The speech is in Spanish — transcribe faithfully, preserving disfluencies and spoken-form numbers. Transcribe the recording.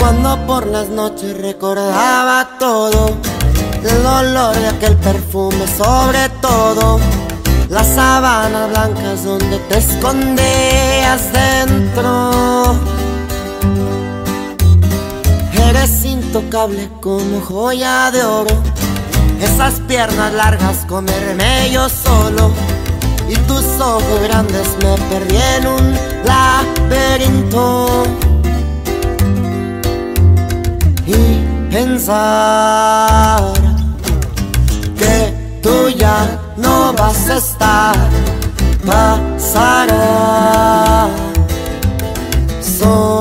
Cuando por las noches recordaba todo, el olor de aquel perfume, sobre todo las sábanas blancas donde te escondías dentro. Eres intocable como joya de oro, esas piernas largas comerme yo solo, y tus ojos grandes me perdí en un laberinto. Y pensar que tú ya no vas a estar, pasará solo.